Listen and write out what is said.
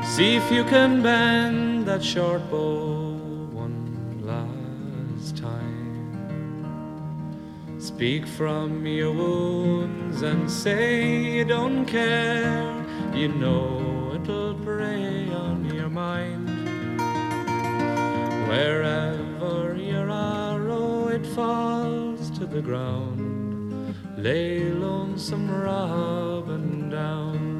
See if you can bend that short bow one last time. Speak from your wounds and say you don't care. You know it'll prey on your mind. Wherever your arrow it falls to the ground, lay lonesome Robin down.